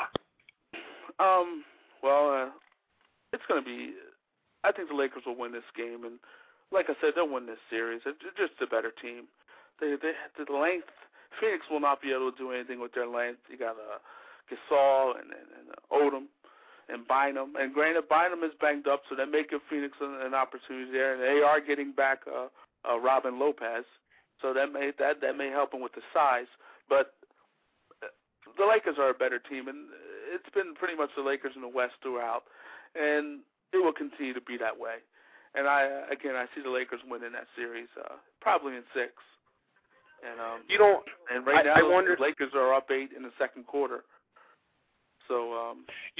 Well, it's going to be. I think the Lakers will win this game, and like I said, they'll win this series. They're just a better team. They the length. Phoenix will not be able to do anything with their length. You got Gasol and Odom and Bynum. And granted, Bynum is banged up, so that may give Phoenix an opportunity there. And they are getting back Robin Lopez, so that may help them with the size. But the Lakers are a better team, and it's been pretty much the Lakers in the West throughout, and it will continue to be that way. And I see the Lakers winning that series, probably in 6. And And right now, the Lakers are up 8 in the second quarter. So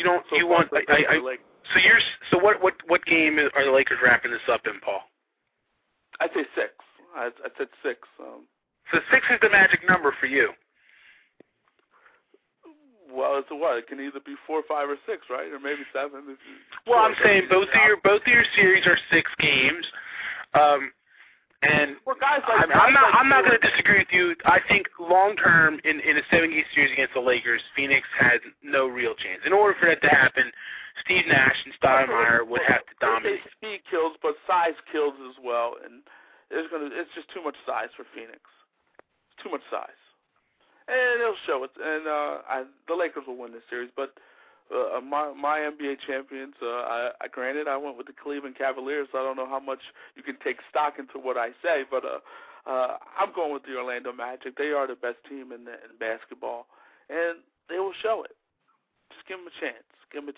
what game are the Lakers wrapping this up in, Paul? I'd say 6. I said 6. So 6 is the magic number for you. Well, it's what? It can either be 4, 5, or 6, right? Or maybe 7. Well, I'm saying both of your series are 6 games. And guys like I'm not going to disagree with you. I think long term in a 7-game series against the Lakers, Phoenix has no real chance. In order for that to happen, Steve Nash and Stoudemire would have to dominate. Speed kills, but size kills as well, and it's just too much size for Phoenix. It's too much size, and it'll show it. And the Lakers will win this series, but. My NBA champions, granted, I went with the Cleveland Cavaliers, so I don't know how much you can take stock into what I say, but I'm going with the Orlando Magic. They are the best team in basketball, and they will show it. Just give them a chance.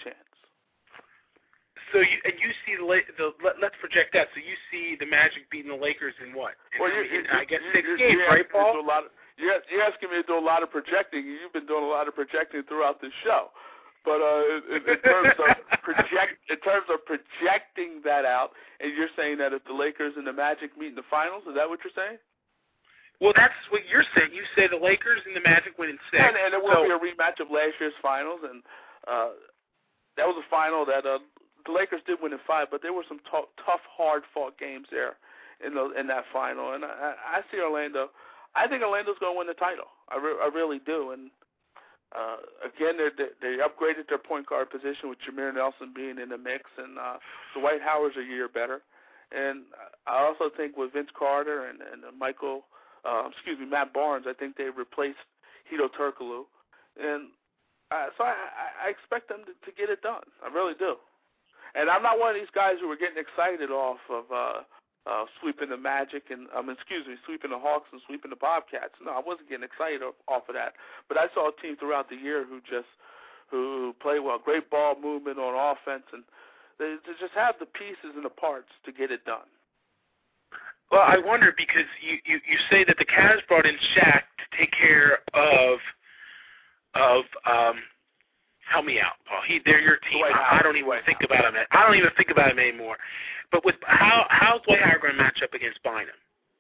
So you see let's project that. So you see the Magic beating the Lakers in what? I guess 6 games, right, Paul? You're asking me to do a lot of projecting. You've been doing a lot of projecting throughout this show. But in terms of projecting that out, and you're saying that if the Lakers and the Magic meet in the finals, is that what you're saying? Well, that's what you're saying. You say the Lakers and the Magic win in 6. And it will be a rematch of last year's finals, and that was a final that the Lakers did win in 5, but there were some tough, hard-fought games there in that final. And I see Orlando. I think Orlando's going to win the title. I really do, and. Again, they upgraded their point guard position with Jameer Nelson being in the mix, and Dwight Howard's a year better. And I also think with Vince Carter and Michael Matt Barnes. I think they replaced Hedo Turkoglu, and so I expect them to get it done. I really do. And I'm not one of these guys who were getting excited off of sweeping the Magic and sweeping the Hawks and sweeping the Bobcats. No, I wasn't getting excited off of that. But I saw a team throughout the year who play well, great ball movement on offense, and they just have the pieces and the parts to get it done. Well, I wonder because you say that the Cavs brought in Shaq to take care of help me out, Paul. They're your team. I don't even think about him. I don't even think about him anymore. But how's Dwight Howard going to match up against Bynum?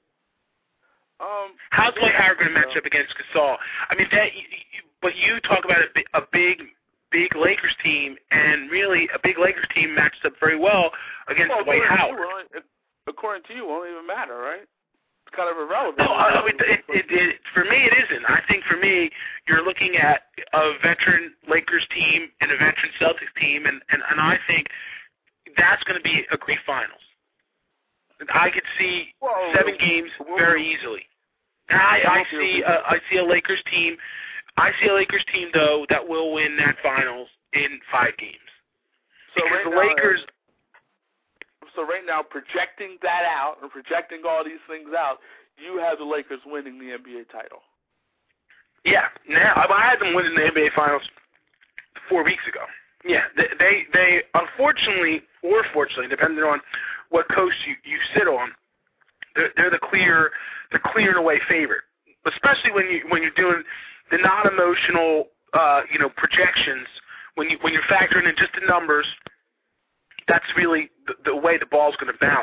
How's Dwight Howard going to match up against Gasol? I mean, but you talk about a big Lakers team, and really a big Lakers team matched up very well against Dwight Howard. According to you, it won't even matter, right? It's kind of irrelevant. No, for me it isn't. I think for me, you're looking at a veteran Lakers team and a veteran Celtics team, and I think that's going to be a great finals. I could see 7 games very easily. I see a Lakers team. I see a Lakers team though that will win that finals in 5 games. So because right the Lakers. So right now, projecting that out or projecting all these things out, you have the Lakers winning the NBA title. Yeah, now I had them winning the NBA Finals 4 weeks ago. Yeah, they unfortunately or fortunately, depending on what coast you sit on, they're the clear and away favorite. Especially when you're doing the non-emotional projections, when you're factoring in just the numbers. That's really the way the ball's going to bounce.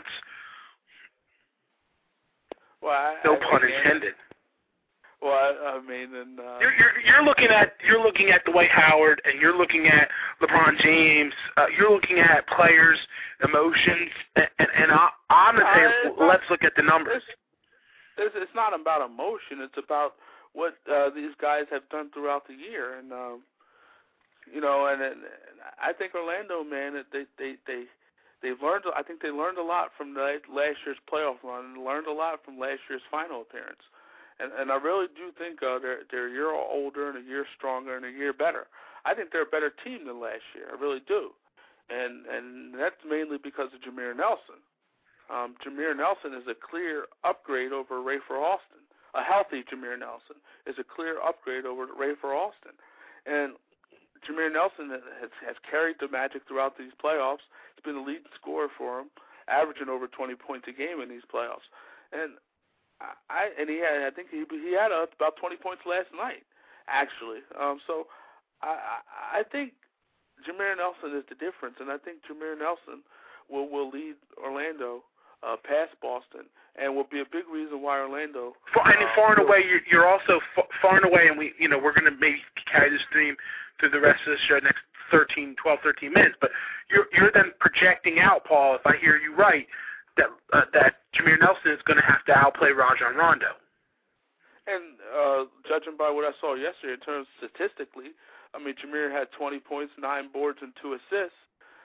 Well, no pun intended. Well, I mean, and you're looking at Dwight Howard, and you're looking at LeBron James. You're looking at players' emotions, and I'm saying let's look at the numbers. It's not about emotion. It's about what these guys have done throughout the year, and and I think Orlando, man, they've learned. I think they learned a lot from last year's playoff run, and learned a lot from last year's final appearance. And I really do think they're a year older and a year stronger and a year better. I think they're a better team than last year. I really do, and that's mainly because of Jameer Nelson. Jameer Nelson is a clear upgrade over Rafer Alston. A healthy Jameer Nelson is a clear upgrade over Rafer Alston, and Jameer Nelson has carried the Magic throughout these playoffs. He's been the leading scorer for them, averaging over 20 points a game in these playoffs. And I think he had about 20 points last night, actually. So I think Jameer Nelson is the difference, and I think Jameer Nelson will lead Orlando past Boston, and will be a big reason why Orlando. And far and away, you're also far and away, and we're going to maybe carry this theme through the rest of the show next 13 minutes. But you're then projecting out, Paul, if I hear you right, that Jameer Nelson is going to have to outplay Rajon Rondo. And judging by what I saw yesterday, in terms of statistically, I mean, Jameer had 20 points, 9 boards, and 2 assists.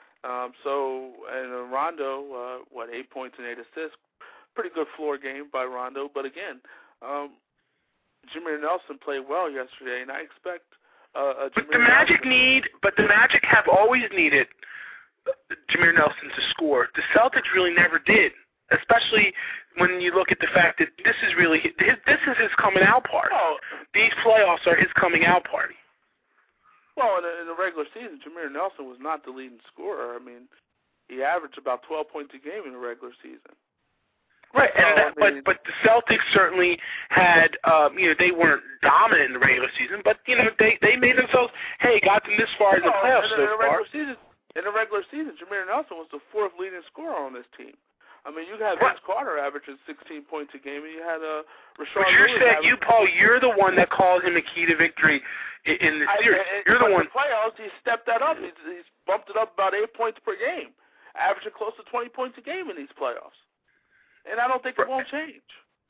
And Rondo, 8 points and 8 assists. Pretty good floor game by Rondo. But again, Jameer Nelson played well yesterday, and I expect But the Magic have always needed Jameer Nelson to score. The Celtics really never did, especially when you look at the fact that this is his coming out party. Oh. These playoffs are his coming out party. Well, in the regular season, Jameer Nelson was not the leading scorer. I mean, he averaged about 12 points a game in the regular season. Right, but the Celtics certainly had, they weren't dominant in the regular season, but, they made themselves, got them this far in the playoffs so far. In the regular season, Jameer Nelson was the 4th leading scorer on this team. I mean, you had Vince Carter averaging 16 points a game, and you had Rashard Lewis. Paul, you're the one that called him the key to victory in the series. You're the one. In the playoffs, he stepped that up. He's bumped it up about 8 points per game, averaging close to 20 points a game in these playoffs. And I don't think it won't change.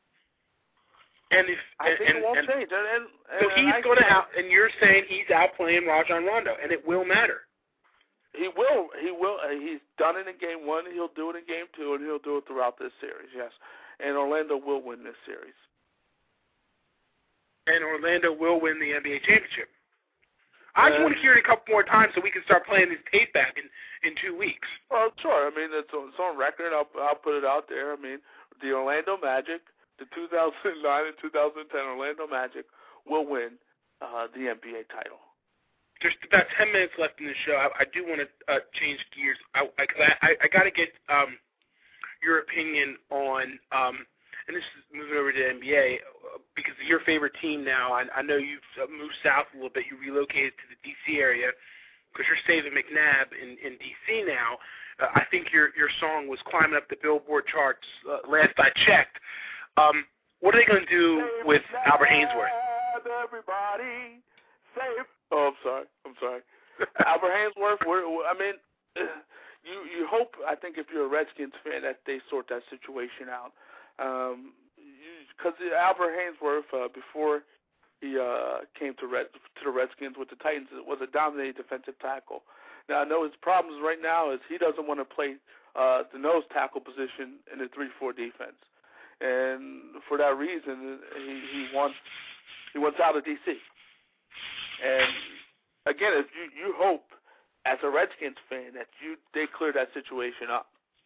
I think it won't change. So he's going to and you're saying he's outplaying Rajon Rondo, and it will matter. He will. He's done it in Game 1. He'll do it in Game 2, and he'll do it throughout this series. Yes, and Orlando will win this series. and Orlando will win the NBA championship. I just want to hear it a couple more times so we can start playing this tape back in 2 weeks. Well, sure. I mean, it's on record. I'll put it out there. I mean, the Orlando Magic, the 2009 and 2010 Orlando Magic will win the NBA title. There's about 10 minutes left in the show. I do want to change gears. I got to get your opinion on, and this is moving over to the NBA, because of your favorite team now. I know you've moved south a little bit. You relocated to the D.C. area because you're Stephen McNabb in D.C. now. I think your song was climbing up the Billboard charts last I checked. What are they going to do with Albert Haynesworth? Everybody, save. Oh, I'm sorry. Albert Haynesworth. You hope. I think if you're a Redskins fan, that they sort that situation out. Because Albert Haynesworth, before he came to the Redskins with the Titans, was a dominating defensive tackle. Now, I know his problems right now is he doesn't want to play the nose tackle position in the 3-4 defense, and for that reason, he wants out of D.C. And again, if you hope as a Redskins fan that they clear that situation up.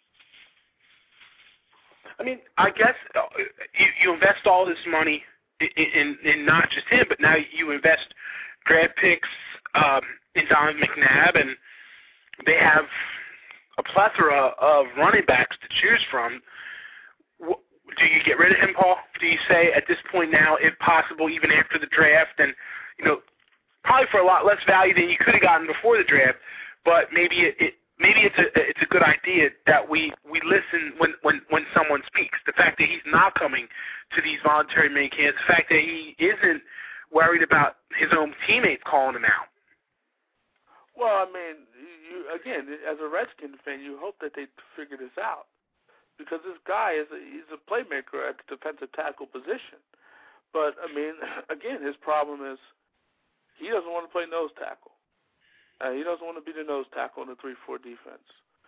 I mean, I guess you invest all this money in not just him, but now you invest draft picks in Donovan McNabb, and they have a plethora of running backs to choose from. Do you get rid of him, Paul? Do you say at this point now, if possible, even after the draft, and probably for a lot less value than you could have gotten before the draft, but maybe it's a good idea that we listen when someone speaks. The fact that he's not coming to these voluntary mini camps, the fact that he isn't worried about his own teammates calling him out. Well, I mean, again, as a Redskins fan, you hope that they figure this out, because this guy he's a playmaker at the defensive tackle position. But I mean, again, his problem is he doesn't want to play nose tackle. He doesn't want to be the nose tackle in the 3-4 defense.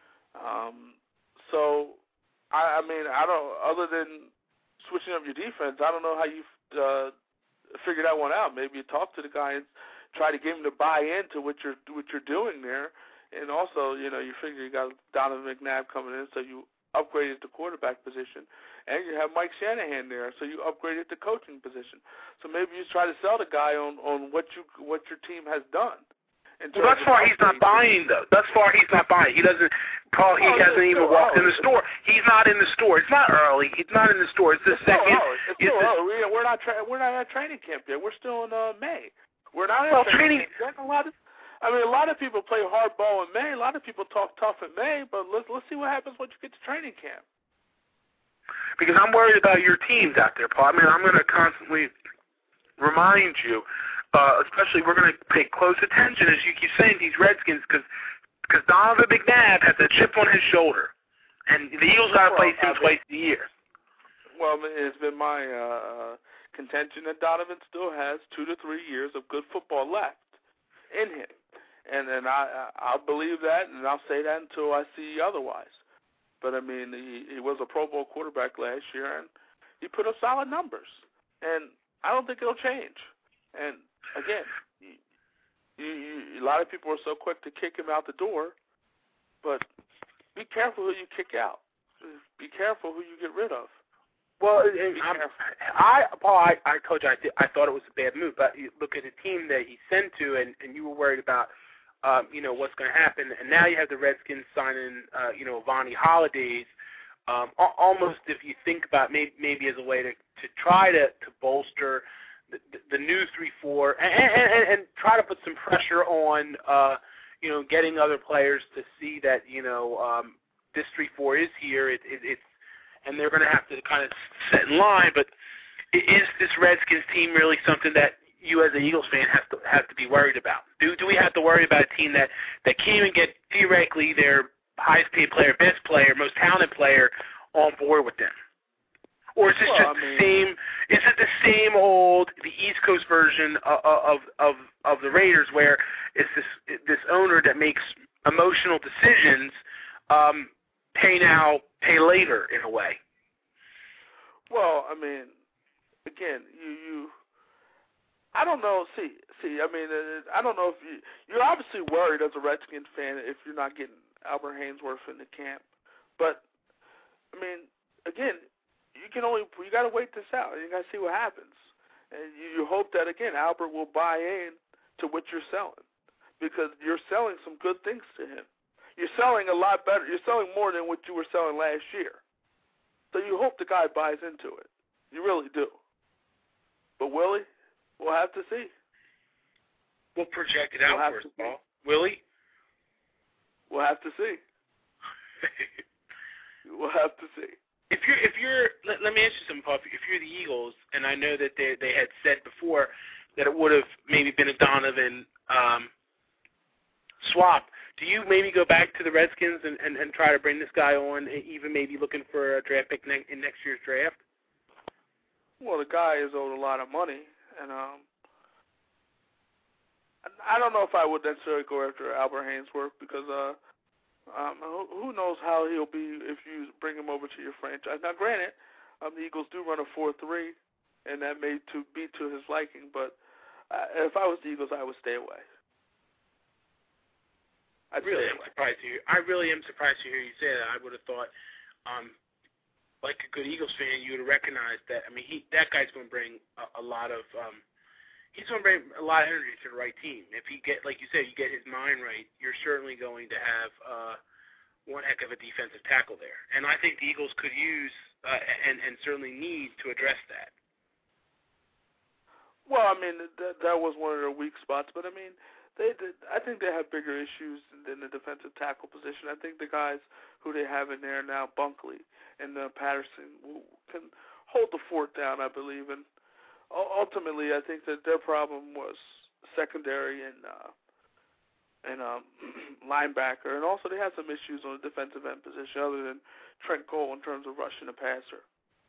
So, I mean, I don't. Other than switching up your defense, I don't know how you figure that one out. Maybe you talk to the guy and try to get him to buy into what you're doing there. And also, you figure you got Donovan McNabb coming in, so you upgraded the quarterback position, and you have Mike Shanahan there, so you upgraded the coaching position. So maybe you try to sell the guy on what your team has done. Well, thus far he's not buying, though. Thus far he's not buying. He doesn't call. He hasn't even walked in the store. He's not in the store. It's not early. He's not in the store. It's the second. It's still early. We're not at training camp yet. We're still in May. We're not at training camp. A lot of people play hardball in May. A lot of people talk tough in May. But let's see what happens once you get to training camp. Because I'm worried about your teams out there, Paul. I mean, I'm going to constantly remind you. Especially, we're going to pay close attention, as you keep saying, these Redskins, because Donovan McNabb has a chip on his shoulder, and the Eagles got to play him twice a year. Well, it's been my contention that Donovan still has 2 to 3 years of good football left in him, and I'll believe that, and I'll say that until I see otherwise. But I mean, he was a Pro Bowl quarterback last year, and he put up solid numbers, and I don't think it'll change. And again, a lot of people are so quick to kick him out the door, but be careful who you kick out. Be careful who you get rid of. Well, Paul, I told you I thought it was a bad move, but you look at the team that he sent to, and you were worried about, what's going to happen, and now you have the Redskins signing, Vonnie Hollidays, almost if you think about maybe as a way to try to bolster the new 3-4 and try to put some pressure on, getting other players to see that, this 3-4 is here. It's and they're going to have to kind of set in line. But is this Redskins team really something that you as an Eagles fan have to be worried about? Do we have to worry about a team that can't even get theoretically their highest paid player, best player, most talented player on board with them? Or is this the same? Is it the same old, the East Coast version of the Raiders, where it's this owner that makes emotional decisions, pay now, pay later in a way? Well, I mean, again, you I don't know. See. I mean, I don't know if you're obviously worried as a Redskins fan if you're not getting Albert Haynesworth in the camp. But I mean, again, you got to wait this out. You got to see what happens, and you hope that again Albert will buy in to what you're selling, because you're selling some good things to him. You're selling a lot better. You're selling more than what you were selling last year. So you hope the guy buys into it. You really do. But Willie, we'll have to see. We'll project it out first, Paul. Willie? We'll have to see. We'll have to see. If you're, let me ask you something, Paul. If you're the Eagles, and I know that they had said before that it would have maybe been a Donovan swap, do you maybe go back to the Redskins and try to bring this guy on, even maybe looking for a draft pick in next year's draft? Well, the guy is owed a lot of money, and I don't know if I would necessarily go after Albert Haynesworth, because who knows how he'll be if you bring him over to your franchise. Now, granted, the Eagles do run a 4-3, and that may be to his liking, but if I was the Eagles, I would stay away. I really am surprised to hear you say that. I would have thought, like a good Eagles fan, you would have recognized that. I mean, that guy's going to bring a lot of energy to the right team. If you get, like you said, you get his mind right, you're certainly going to have one heck of a defensive tackle there. And I think the Eagles could use and certainly need to address that. Well, I mean, that was one of their weak spots, but I mean, I think they have bigger issues than the defensive tackle position. I think the guys who they have in there now, Bunkley and Patterson, can hold the fort down, I believe. And ultimately, I think that their problem was secondary and linebacker. And also they have some issues on the defensive end position other than Trent Cole in terms of rushing the passer.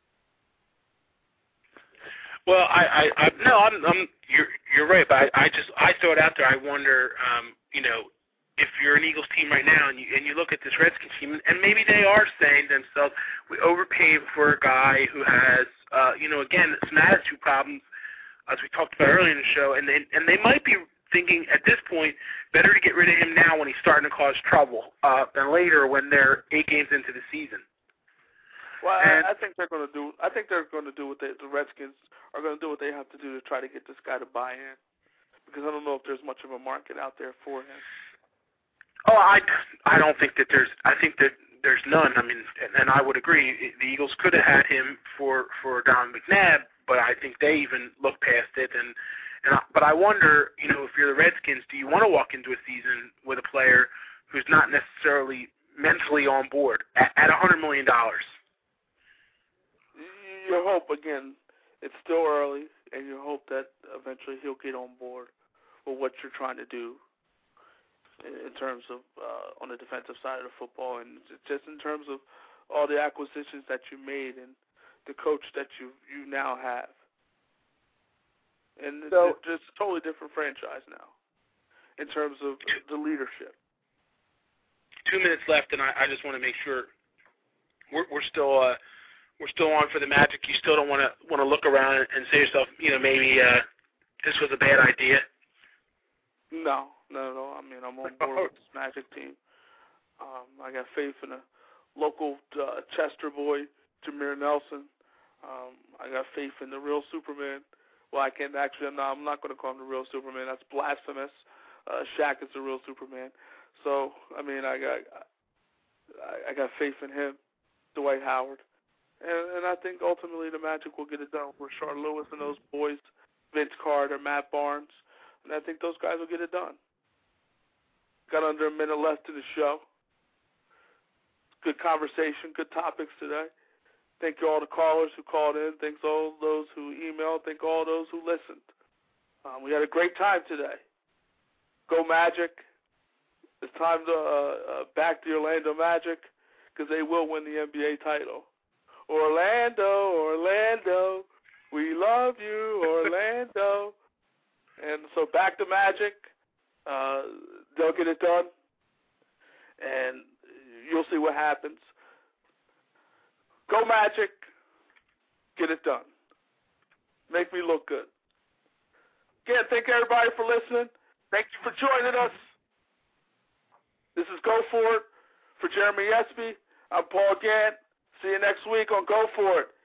Well, you're right, but I throw it out there. I wonder, if you're an Eagles team right now and you look at this Redskins team, and maybe they are saying to themselves, we overpaid for a guy who has, again, some attitude problems, as we talked about earlier in the show, and they might be thinking at this point better to get rid of him now when he's starting to cause trouble than later when they're 8 games into the season. Well, I think they're going to do. I think they're going to do what the Redskins are going to do what they have to do to try to get this guy to buy in, because I don't know if there's much of a market out there for him. Oh, I don't think that there's. I think that there's none. I mean, and I would agree. The Eagles could have had him for Don McNabb, but I think they even looked past it. But I wonder, if you're the Redskins, do you want to walk into a season with a player who's not necessarily mentally on board at $100 million? You hope, again, it's still early, and you hope that eventually he'll get on board with what you're trying to do in terms of on the defensive side of the football, and just in terms of all the acquisitions that you made and the coach that you now have. And so, it's a totally different franchise now in terms of the leadership. 2 minutes left, and I just want to make sure we're still on for the Magic. You still don't want to look around and say to yourself, maybe this was a bad idea. No. I mean, I'm on board with this Magic team. I got faith in a local Chester boy, Jameer Nelson. I got faith in the real Superman. Well, I'm not going to call him the real Superman. That's blasphemous. Shaq is the real Superman. So, I mean, I got faith in him, Dwight Howard. And I think ultimately the Magic will get it done with Rashard Lewis and those boys, Vince Carter, Matt Barnes. And I think those guys will get it done. Got under a minute left in the show. Good conversation, good topics today. Thank you all the callers who called in. Thanks all those who emailed. Thank all those who listened. We had a great time today. Go Magic. It's time to back the Orlando Magic, because they will win the NBA title. Orlando, we love you, Orlando. And so back to Magic. They'll get it done, and you'll see what happens. Go Magic, get it done. Make me look good. Again, thank everybody for listening. Thank you for joining us. This is Go For It for Jeremy Espy. I'm Paul Gant. See you next week on Go For It.